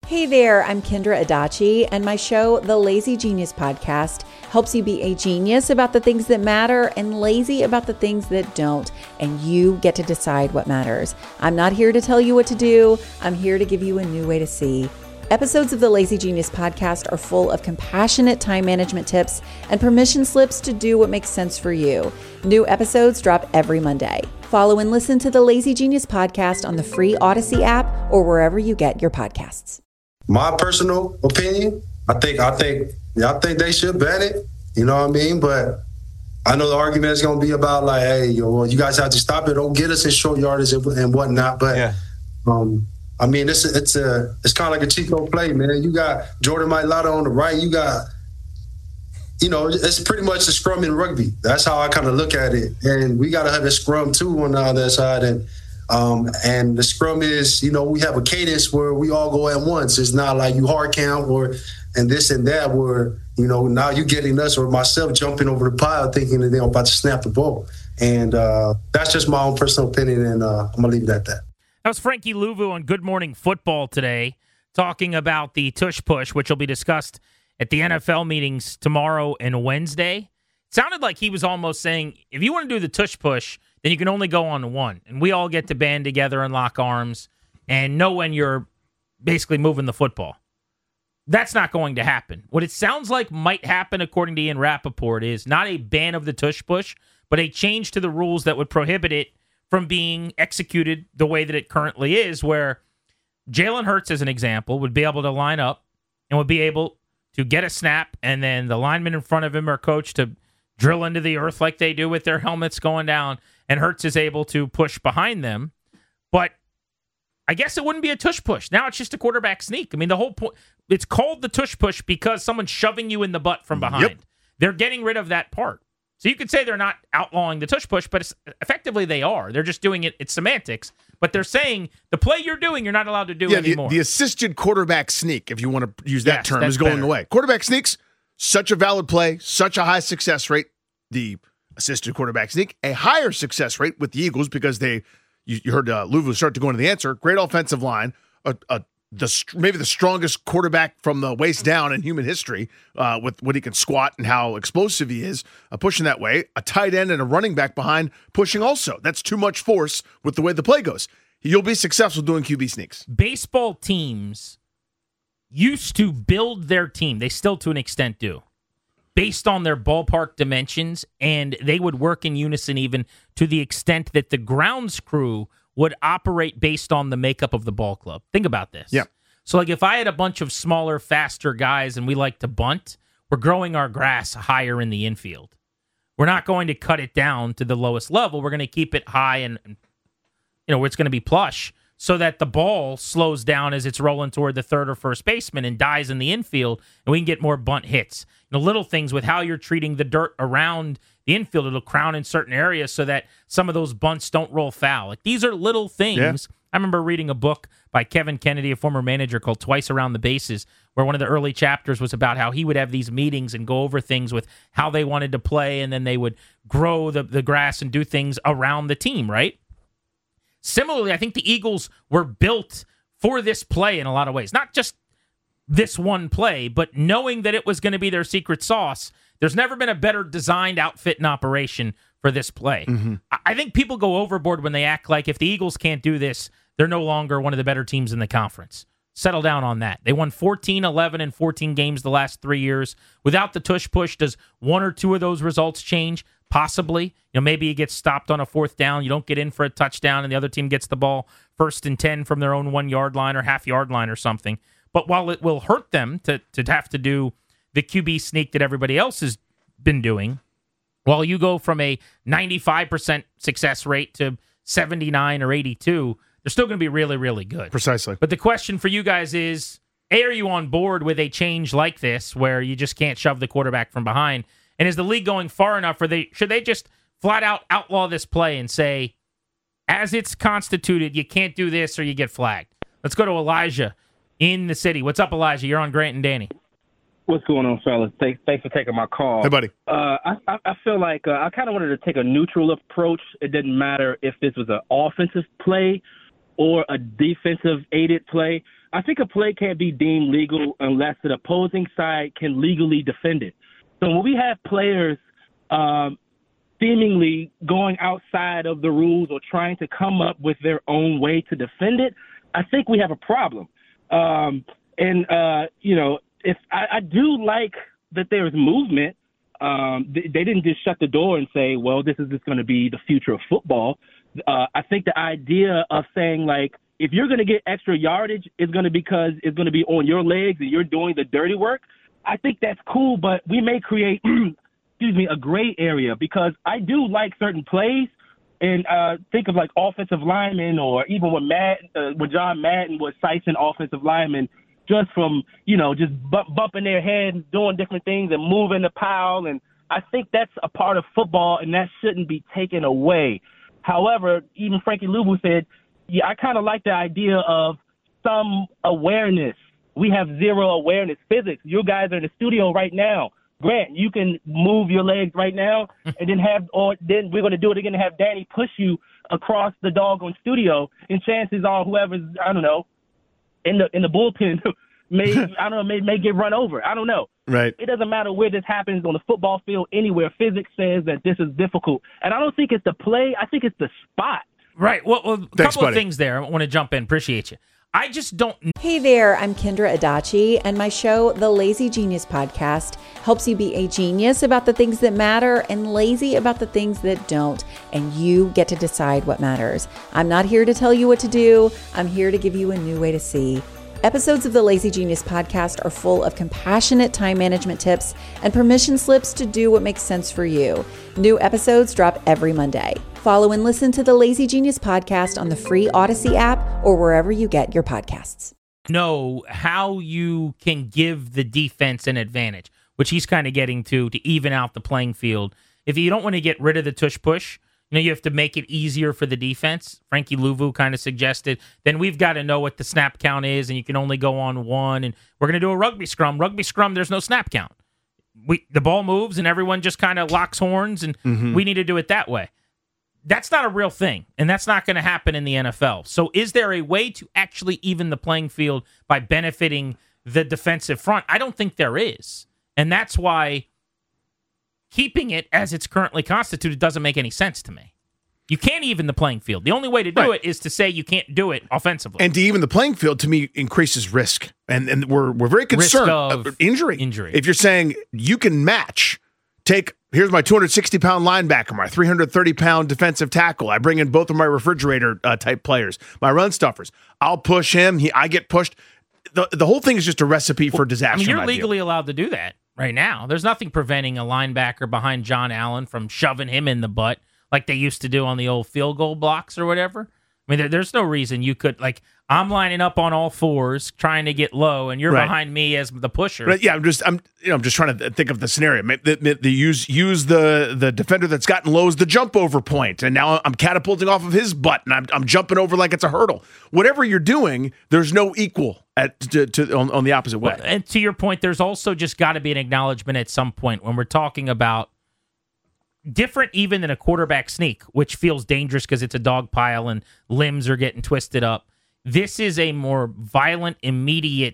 Hey there, I'm Kendra Adachi, and my show, The Lazy Genius Podcast, helps you be a genius about the things that matter and lazy about the things that don't, and you get to decide what matters. I'm not here to tell you what to do. I'm here to give you a new way to see. Episodes of the Lazy Genius Podcast are full of compassionate time management tips and permission slips to do what makes sense for you. New episodes drop every Monday. Follow and listen to the Lazy Genius Podcast on the free Odyssey app or wherever you get your podcasts. My personal opinion, I think they should ban it. You know what I mean? But I know the argument is going to be about like, hey, you guys have to stop it. Don't get us in short yardage and whatnot. But yeah. I mean, it's kind of like a Chico play, man. You got Jordan Mailata on the right. You got, it's pretty much a scrum in rugby. That's how I kind of look at it. And we got to have a scrum too on the other side. And the scrum is, we have a cadence where we all go at once. It's not like you hard count and this and that where, now you getting us or myself jumping over the pile thinking that they're about to snap the ball. And that's just my own personal opinion, and I'm going to leave it at that. That was Frankie Luvu on Good Morning Football today, talking about the tush push, which will be discussed at the NFL meetings tomorrow and Wednesday. It sounded like he was almost saying, if you want to do the tush push, then you can only go on one. And we all get to band together and lock arms and know when you're basically moving the football. That's not going to happen. What it sounds like might happen, according to Ian Rappaport, is not a ban of the tush push, but a change to the rules that would prohibit it from being executed the way that it currently is, where Jalen Hurts, as an example, would be able to line up and would be able to get a snap, and then the linemen in front of him are coached to drill into the earth like they do with their helmets going down, and Hurts is able to push behind them. But I guess it wouldn't be a tush push. Now it's just a quarterback sneak. I mean, the whole point, it's called the tush push because someone's shoving you in the butt from behind. Yep. They're getting rid of that part. So you could say they're not outlawing the tush push, but effectively they are. They're just doing it. It's semantics. But they're saying the play you're doing, you're not allowed to do anymore. The assisted quarterback sneak, if you want to use that term, is going away. Quarterback sneaks, such a valid play, such a high success rate. The assisted quarterback sneak, a higher success rate with the Eagles because you heard Luvu start to go into the answer. Great offensive line, maybe the strongest quarterback from the waist down in human history with what he can squat and how explosive he is, pushing that way. A tight end and a running back behind pushing also. That's too much force with the way the play goes. You'll be successful doing QB sneaks. Baseball teams used to build their team. They still, to an extent, do, based on their ballpark dimensions, and they would work in unison even to the extent that the grounds crew would operate based on the makeup of the ball club. Think about this. Yeah. So, like, if I had a bunch of smaller, faster guys and we like to bunt, we're growing our grass higher in the infield. We're not going to cut it down to the lowest level. We're going to keep it high and where it's going to be plush so that the ball slows down as it's rolling toward the third or first baseman and dies in the infield, and we can get more bunt hits. Little things with how you're treating the dirt around the infield, it'll crown in certain areas so that some of those bunts don't roll foul. Like, these are little things. Yeah. I remember reading a book by Kevin Kennedy, a former manager, called Twice Around the Bases, where one of the early chapters was about how he would have these meetings and go over things with how they wanted to play, and then they would grow the grass and do things around the team, right? Similarly, I think the Eagles were built for this play in a lot of ways. Not just this one play, but knowing that it was going to be their secret sauce. There's never been a better designed outfit and operation for this play. Mm-hmm. I think people go overboard when they act like if the Eagles can't do this, they're no longer one of the better teams in the conference. Settle down on that. They won 14, 11, and 14 games the last 3 years. Without the tush push, does one or two of those results change? Possibly. Maybe you get stopped on a fourth down, you don't get in for a touchdown, and the other team gets the ball 1st and 10 from their own 1 yard line or half yard line or something. But while it will hurt them to have to do the QB sneak that everybody else has been doing, while you go from a 95% success rate to 79 or 82, they're still going to be really, really good. Precisely. But the question for you guys is, A, are you on board with a change like this where you just can't shove the quarterback from behind? And is the league going far enough, or should they just flat out outlaw this play and say, as it's constituted, you can't do this or you get flagged? Let's go to Elijah in the city. What's up, Elijah? You're on Grant and Danny. What's going on, fellas? Thanks for taking my call. Hey, buddy. I feel like I kind of wanted to take a neutral approach. It didn't matter if this was an offensive play or a defensive aided play, I think a play can't be deemed legal unless the opposing side can legally defend it. So when we have players seemingly going outside of the rules or trying to come up with their own way to defend it, I think we have a problem. If I do like that there's movement. They didn't just shut the door and say, well, this is just going to be the future of football. I think the idea of saying, like, if you're going to get extra yardage, it's going to be because it's going to be on your legs and you're doing the dirty work. I think that's cool, but we may create, a gray area, because I do like certain plays. And think of like offensive linemen, or even when John Madden was sicing offensive linemen just from, just bumping their head and doing different things and moving the pile. And I think that's a part of football, and that shouldn't be taken away. However, even Frankie Luvu said, yeah, I kind of like the idea of some awareness. We have zero awareness. Physics. You guys are in the studio right now. Grant, you can move your legs right now, and then then we're going to do it again and have Danny push you across the doggone studio, and chances are whoever's, I don't know, in the bullpen may get run over. I don't know. Right. It doesn't matter where this happens on the football field, anywhere. Physics says that this is difficult. And I don't think it's the play. I think it's the spot. Right. Well, a Thanks, couple buddy. of things there. I want to jump in. Appreciate you. I just don't. Hey there, I'm Kendra Adachi, and my show, The Lazy Genius Podcast, helps you be a genius about the things that matter and lazy about the things that don't, and you get to decide what matters. I'm not here to tell you what to do. I'm here to give you a new way to see. Episodes of the Lazy Genius Podcast are full of compassionate time management tips and permission slips to do what makes sense for you. New episodes drop every Monday. Follow and listen to the Lazy Genius Podcast on the free Odyssey app or wherever you get your podcasts. Know how you can give the defense an advantage, which he's kind of getting to even out the playing field. If you don't want to get rid of the tush-push, you have to make it easier for the defense. Frankie Luvu kind of suggested. Then we've got to know what the snap count is, and you can only go on one. And we're going to do a rugby scrum. Rugby scrum, there's no snap count. The ball moves, and everyone just kind of locks horns, and we need to do it that way. That's not a real thing, and that's not going to happen in the NFL. So is there a way to actually even the playing field by benefiting the defensive front? I don't think there is. And that's why keeping it as it's currently constituted doesn't make any sense to me. You can't even the playing field. The only way to do it is to say you can't do it offensively. And to even the playing field, to me, increases risk. And we're very concerned of injury. Injury. If you're saying you can match, here's my 260-pound linebacker, my 330-pound defensive tackle. I bring in both of my refrigerator type players, my run stuffers. I'll push him. I get pushed. The whole thing is just a recipe for disaster. You're legally allowed to do that right now. There's nothing preventing a linebacker behind John Allen from shoving him in the butt like they used to do on the old field goal blocks or whatever. I mean, there's no reason you could, like, I'm lining up on all fours trying to get low, and you're behind me as the pusher. Right, yeah, I'm just trying to think of the scenario. They use the defender that's gotten low as the jump over point, and now I'm catapulting off of his butt, and I'm jumping over like it's a hurdle. Whatever you're doing, there's no equal on the opposite way. Well, and to your point, there's also just got to be an acknowledgement at some point when we're talking about different even than a quarterback sneak, which feels dangerous because it's a dog pile and limbs are getting twisted up. This is a more violent, immediate,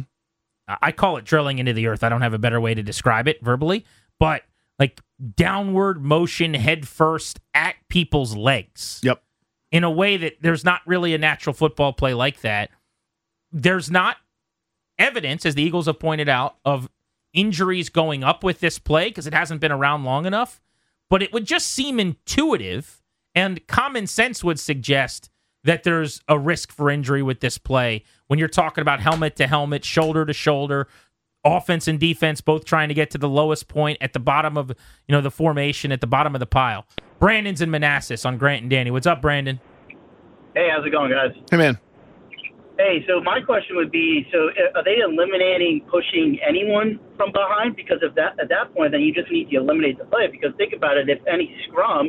I call it drilling into the earth. I don't have a better way to describe it verbally, but like downward motion head first at people's legs. Yep. In a way that there's not really a natural football play like that. There's not evidence, as the Eagles have pointed out, of injuries going up with this play because it hasn't been around long enough. But it would just seem intuitive, and common sense would suggest that there's a risk for injury with this play when you're talking about helmet to helmet, shoulder to shoulder, offense and defense both trying to get to the lowest point at the bottom of the formation, at the bottom of the pile. Brandon's in Manassas on Grant and Danny. What's up, Brandon? Hey, how's it going, guys? Hey, man. Hey, so my question would be, so are they eliminating pushing anyone from behind? Because at that point, then you just need to eliminate the play. Because think about it, if any scrum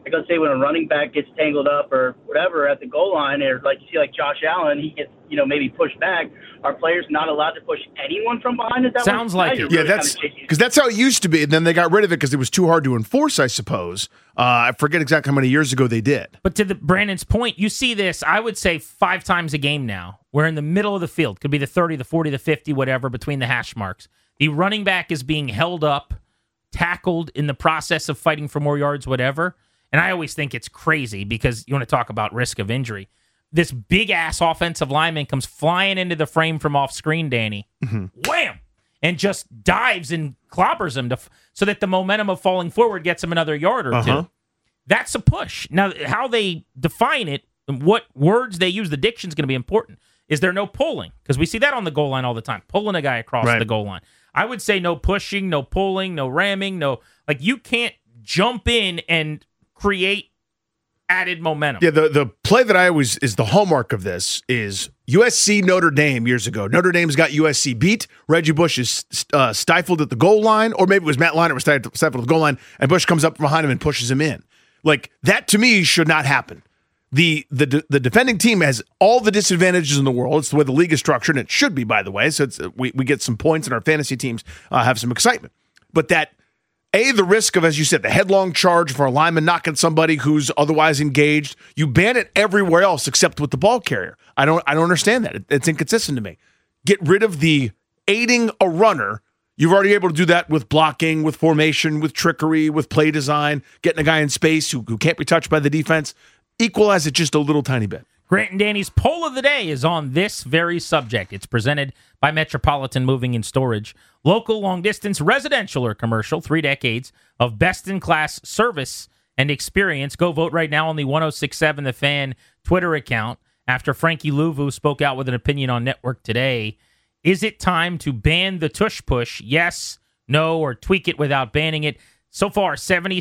like let's say when a running back gets tangled up or whatever at the goal line, or like you see like Josh Allen, he gets maybe pushed back. Are players not allowed to push anyone from behind? Is that sounds like it? Yeah, that's because that's how it used to be, and then they got rid of it because it was too hard to enforce, I suppose. I forget exactly how many years ago they did. But to Brandon's point, you see this, I would say 5 times a game now. We're in the middle of the field, could be the 30, the 40, the 50, whatever, between the hash marks. The running back is being held up, tackled in the process of fighting for more yards, whatever. And I always think it's crazy because you want to talk about risk of injury. This big-ass offensive lineman comes flying into the frame from off-screen, Danny. Wham! And just dives and clobbers him so that the momentum of falling forward gets him another yard or two. That's a push. Now, how they define it, what words they use, the diction is going to be important. Is there no pulling? Because we see that on the goal line all the time, pulling a guy across the goal line. I would say no pushing, no pulling, no ramming, you can't jump in and create added momentum. Yeah, the play that I always is the hallmark of this is USC Notre Dame years ago. Notre Dame's got USC beat. Reggie Bush is stifled at the goal line, or maybe it was Matt Leinart was stifled at the goal line, and Bush comes up from behind him and pushes him in. Like, that to me should not happen. The defending team has all the disadvantages in the world. It's the way the league is structured, and it should be, by the way. So we get some points, and our fantasy teams have some excitement. But that, the risk of, as you said, the headlong charge for a lineman knocking somebody who's otherwise engaged, you ban it everywhere else except with the ball carrier. I don't understand that. It's inconsistent to me. Get rid of the aiding a runner. You've already able to do that with blocking, with formation, with trickery, with play design, getting a guy in space who can't be touched by the defense. Equalize it just a little tiny bit. Grant and Danny's poll of the day is on this very subject. It's presented by Metropolitan Moving and Storage. Local, long-distance, residential or commercial, 3 decades of best-in-class service and experience. Go vote right now on the 1067 The Fan Twitter account after Frankie Louvu spoke out with an opinion on Network Today. Is it time to ban the tush push? Yes, no, or tweak it without banning it? So far,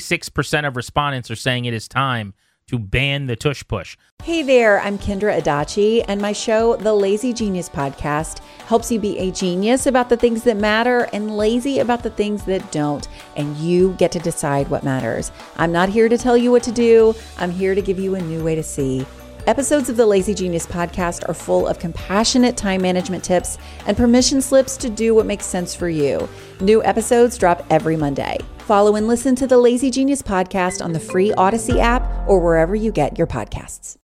76% of respondents are saying it is time to ban the tush push. Hey there, I'm Kendra Adachi, and my show, The Lazy Genius Podcast, helps you be a genius about the things that matter and lazy about the things that don't, and you get to decide what matters. I'm not here to tell you what to do. I'm here to give you a new way to see. Episodes of the Lazy Genius Podcast are full of compassionate time management tips and permission slips to do what makes sense for you. New episodes drop every Monday. Follow and listen to the Lazy Genius Podcast on the free Odyssey app or wherever you get your podcasts.